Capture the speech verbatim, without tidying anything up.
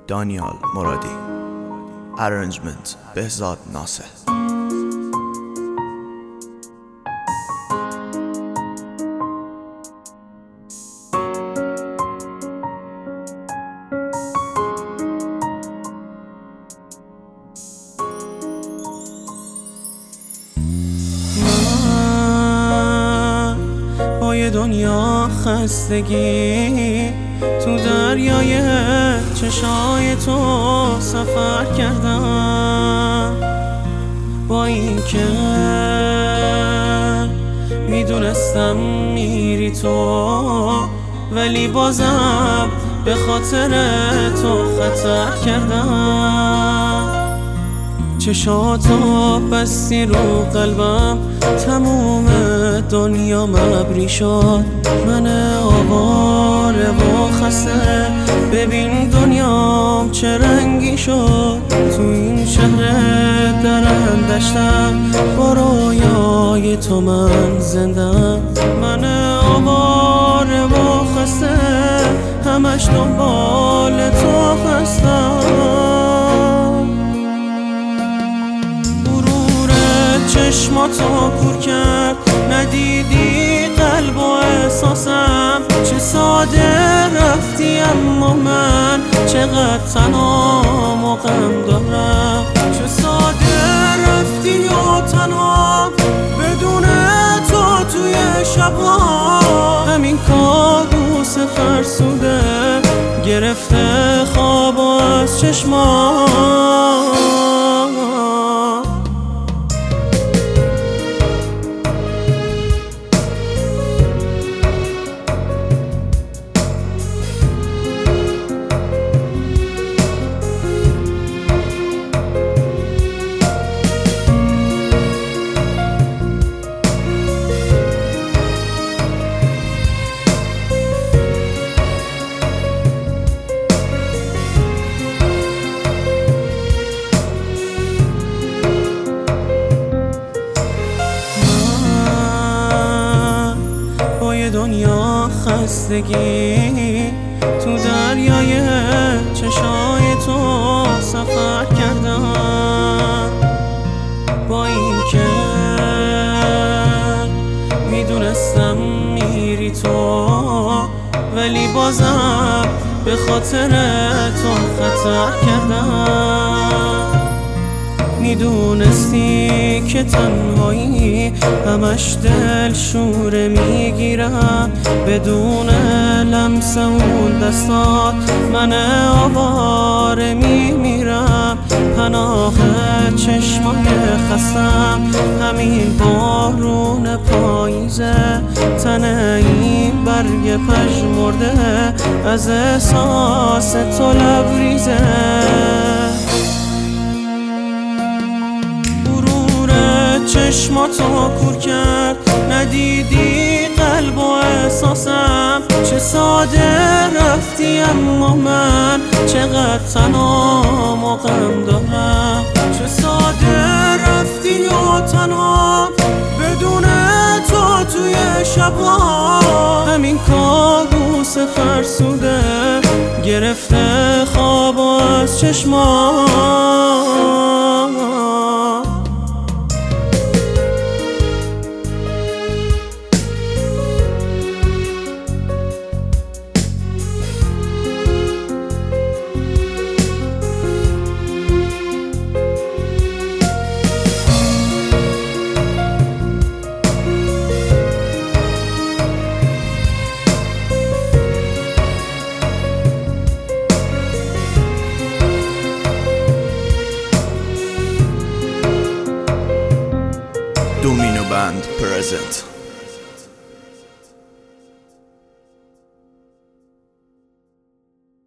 دانیال مرادی. Arrangement بهزاد ناصر. با یه دنیا خستگی تو دریای چشای تو سفر کردم، با این که میدونستم میری تو، ولی بازم به خاطر تو خطر کردم. چشاتو بستی رو قلبم، تموم دنیا مبری شد. من آواره و خسته، ببین دنیام چه رنگی شد. تو این شهر درم دشتم، با رویای تو من زندم. من آواره و خسته، همش دنبال تو هستم. چشماتو کور کرد، ندیدی قلب و احساسم. چه ساده رفتی اما من چقدر تنهام و غم دارم. چه ساده رفتی و تنها بدون تو توی شبها. همین کابوس فرسوده گرفته خواب از چشمام. دنیا خستگی تو دریای چشای تو سفر کردم، با این که میدونستم میری تو، ولی بازم به خاطر تو خطر کردم. میدونستی که تنهایی همش دل شوره میگیرم، بدون لمس اون دستات من آواره میمیرم. پناه چشمای خستم، همین بارون پاییزه. تن این برگ پژمرده از احساس تو لبریزه. چشماتو کور کرد، ندیدی قلب و احساسم. چه ساده رفتی اما من چقدر تنهام و غم دارم. چه ساده رفتی و تنها بدون تو توی شبها. همین کابوس فرسوده گرفته خواب از چشمام. Domino Band present.